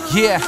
Yeah,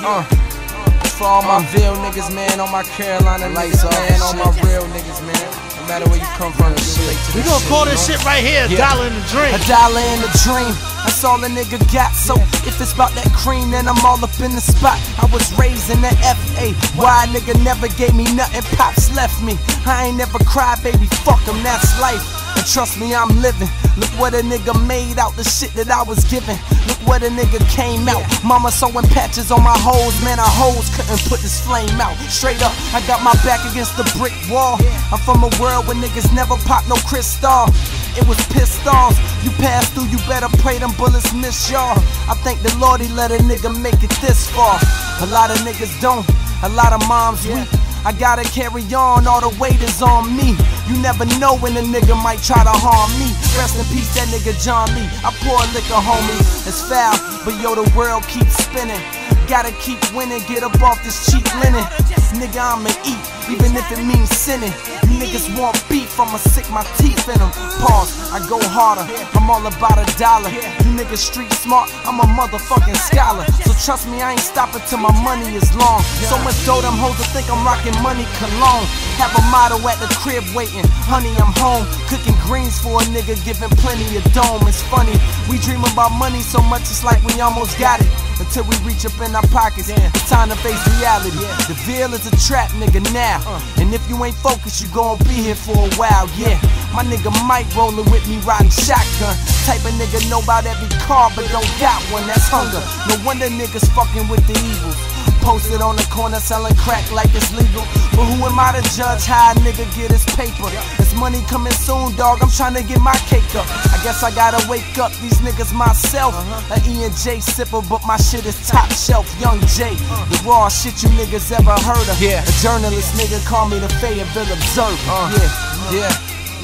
for all my Ville niggas, man, all my Carolina niggas, man, all my real niggas, man. No matter where you come from, just relate to we this gonna shit, call this shit right here, yeah. $1 in the dream. $1 in the dream. That's all a nigga got. So if it's about that cream, then I'm all up in the spot. I was raised in the FA. Why a nigga never gave me nothing? Pops left me. I ain't never cried, baby. Fuck him, that's life. And trust me, I'm living. Look what a nigga made out the shit that I was given. Look what a nigga came out. Mama sewing patches on my hoes. Man, our hoes couldn't put this flame out. Straight up, I got my back against the brick wall. I'm from a world where niggas never pop no crystal. It was pissed off. You pass through, you better pray them bullets miss y'all. I thank the Lord he let a nigga make it this far. A lot of niggas don't. A lot of moms weak. I gotta carry on, all the weight is on me. You never know when a nigga might try to harm me. Rest in peace, that nigga John Lee. I pour liquor, homie, it's foul, but yo, the world keeps spinning. Gotta keep winning, get up off this cheap linen. Nigga, I'ma eat, even if it means sinning. You niggas want beef, I'ma sick my teeth in them. Pause, I go harder, I'm all about $1. You niggas street smart, I'm a motherfucking scholar. So trust me, I ain't stopping till my money is long. So much dough, them hoes to think I'm rocking money cologne. Have a motto at the crib waiting, honey, I'm home. Cooking greens for a nigga, giving plenty of dome. It's funny, we dream about money so much it's like we almost got it. Until we reach up in our pockets, it's time to face reality. The Ville is a trap, nigga, now. And if you ain't focused, you gon' be here for a while, yeah. My nigga Mike rollin' with me, riding shotgun. Type of nigga know about every car, but don't got one, that's hunger. No wonder niggas fucking with the evils. Posted on the corner selling crack like it's legal. But who am I to judge how a nigga get his paper? It's money coming soon, dog, I'm trying to get my cake up. I guess I gotta wake up these niggas myself. A E&J sipper, but my shit is top shelf. Young J, the raw shit you niggas ever heard of. A journalist nigga call me the Fayetteville Observer. Yeah.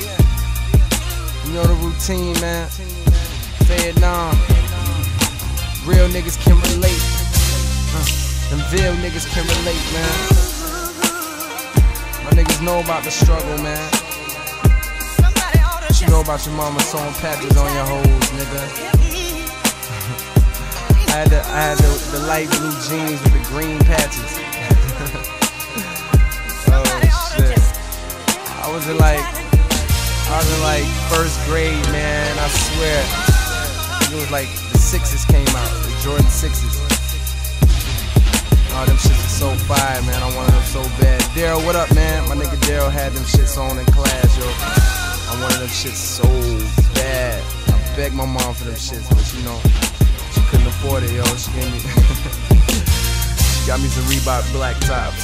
You know the routine, man. Vietnam. Real niggas can relate. Them Ville niggas can relate, man. My niggas know about the struggle, man. What you know about your mama sewing patches on your hoes, nigga? I had the light blue jeans with the green patches. Oh shit. I was in like first grade, man. I swear. It was like the 6s came out, the Jordan 6s. Oh, them shits are so fire, man. I wanted them so bad. Daryl, what up, man? My nigga Daryl had them shits on in class, yo. I wanted them shits so bad. I begged my mom for them shits, but you know, she couldn't afford it, yo. She gave me, she got me some Reebok black tops.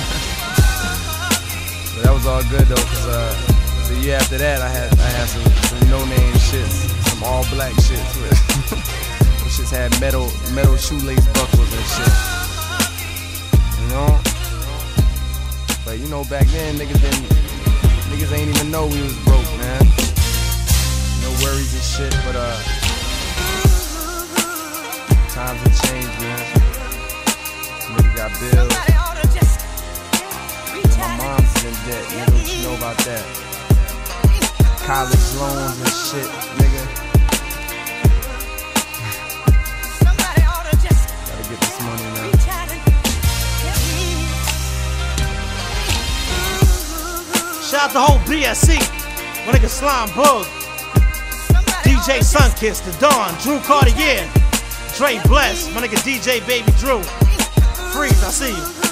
But that was all good though, cause the year after that, I had some no-name shits, some all-black shits. Them shits had metal shoelace buckles and shit. You know? But you know, back then niggas ain't even know we was broke, man. No worries and shit, but times have changed, man. Nigga got bills. My mom's is in debt, nigga. What you know about that? College loans and shit, nigga. Gotta get this money, man. Shout out the whole BSC, my nigga Slime Bug, DJ Sunkiss, The Dawn, Drew Cartier, Dre Bless, my nigga DJ Baby Drew, Freeze, I see you.